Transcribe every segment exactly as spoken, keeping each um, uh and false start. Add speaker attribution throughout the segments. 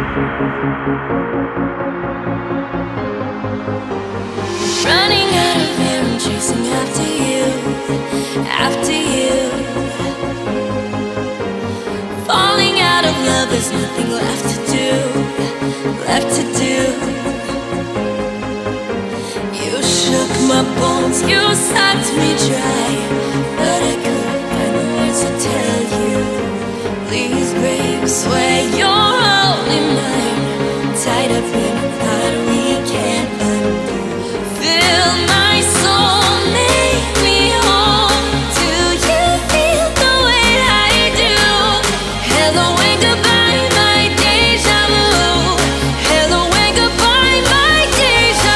Speaker 1: Running out of air and chasing after you, after you. Falling out of love, there's nothing left to do, left to do. You shook my bones, you sucked me dry, but I couldn't find the words to tell you. Please, babe, swear you're only mine, tied up in a knot we can't undo. Fill my soul, make me whole. Do you feel the way I do? Hello and goodbye, my deja vu. Hello and goodbye, my deja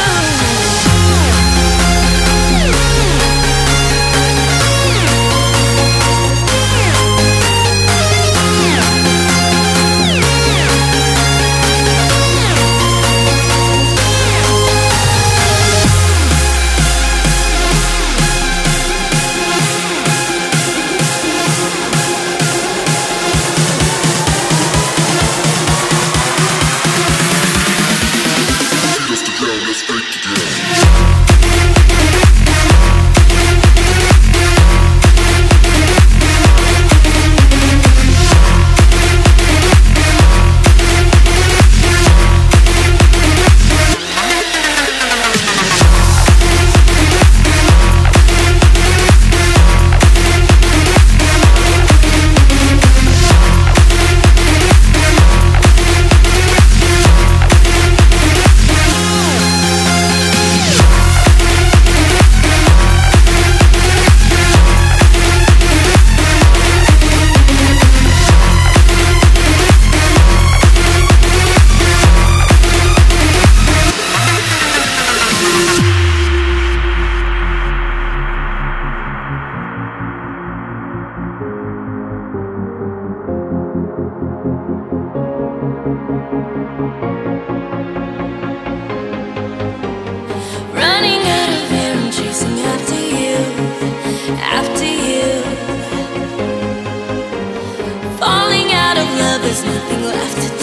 Speaker 1: Running out of air and chasing after you, after you. Falling out of love, there's nothing left to